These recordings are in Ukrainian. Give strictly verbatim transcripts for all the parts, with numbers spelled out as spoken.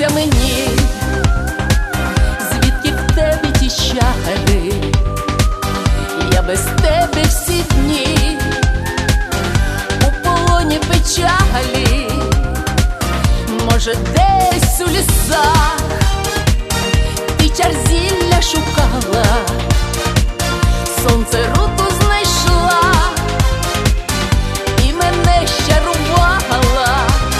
сниться мені, звідки в тебе ті чари, я без тебе всі дні у полоні печалі. Може, десь у лісах ти чар зілля шукала, сонце руту знайшла і мене щарувала.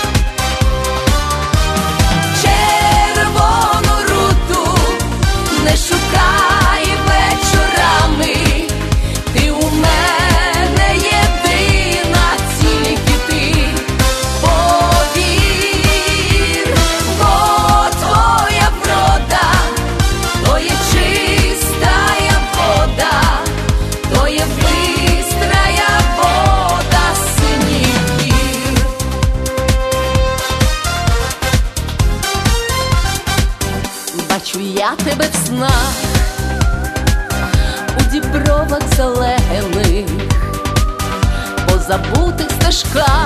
Червону руту не шукай вечорами, ти у мене єдина, тільки ти. Повір, бо твоя врода то є чистая вода, то є бистрая вода синіх гір. Бачу я тебе в снах, у дібровах зелених, по забутих стежках.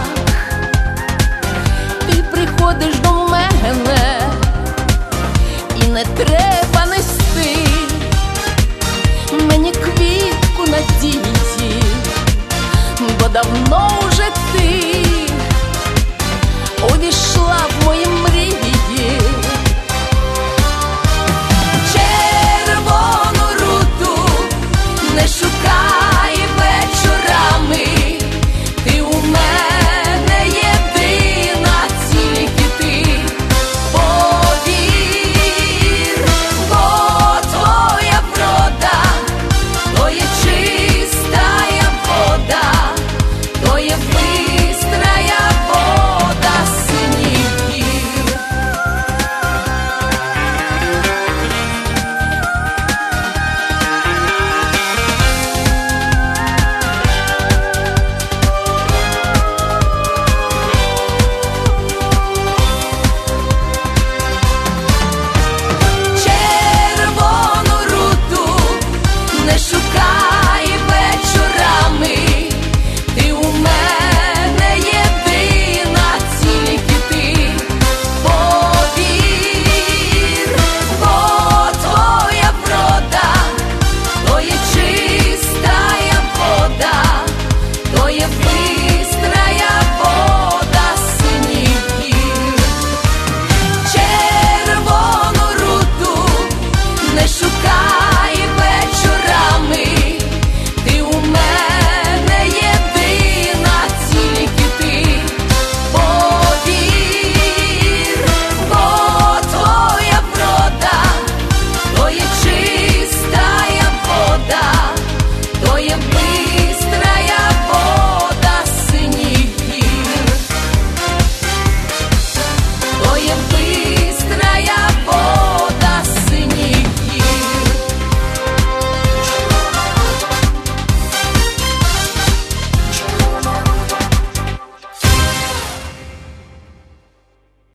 Ти приходиш до мене і не треба